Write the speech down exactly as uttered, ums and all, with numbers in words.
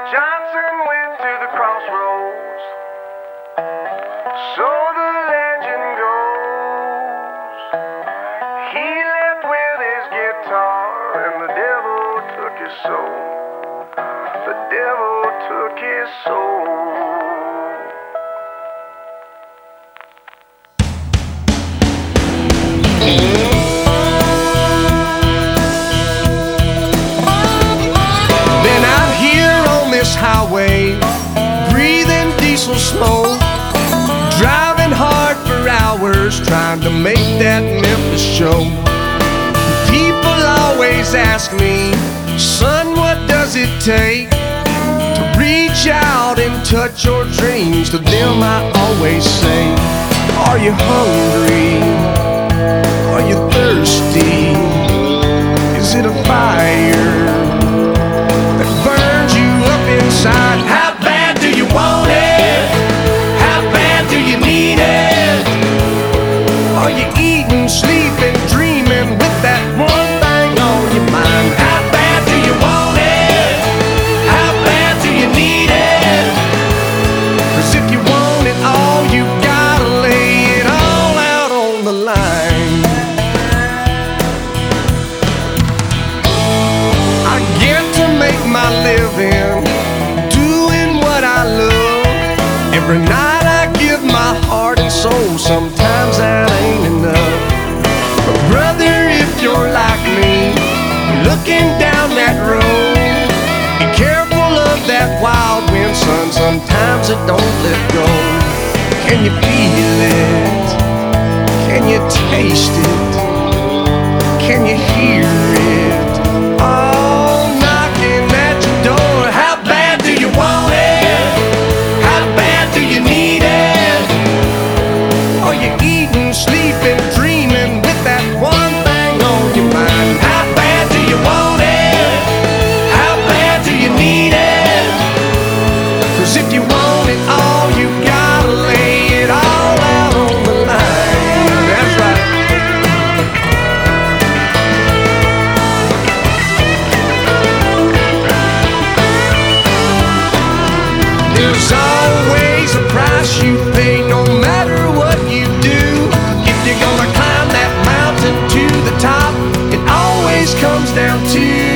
Johnson went to the crossroads, so the legend goes. He left with his guitar, and the devil took his soul. The devil took his soul. Highway, breathing diesel smoke, driving hard for hours, trying to make that Memphis show. People always ask me, son, what does it take to reach out and touch your dreams? To them I always say, are you hungry? Are you thirsty? Is it a fire that burns you up inside? How bad do you want it? How bad do you need it? Are you eating, sleeping, dreaming with that one thing on your mind? How bad do you want it? How bad do you need it? 'Cause if you want it all, you gotta lay it all out on the line. I get to make my living doing what I love. Every night I give my heart and soul. Sometimes that ain't enough. But brother, if you're like me, looking down that road, be careful of that wild wind, son. Sometimes it don't let go. Can you feel it? Can you taste it? Can you hear it? All knocking at your door. How bad do you want it? How bad do you need it? Are you eating, sleeping, dreaming with that one thing on your mind? How bad do you want it? How bad do you need it? 'Cause if you want it all, you gotta lay it all out on the line. That's right. There's always a price you pay, no matter what you do. If you're gonna climb that mountain to the top, it always comes down to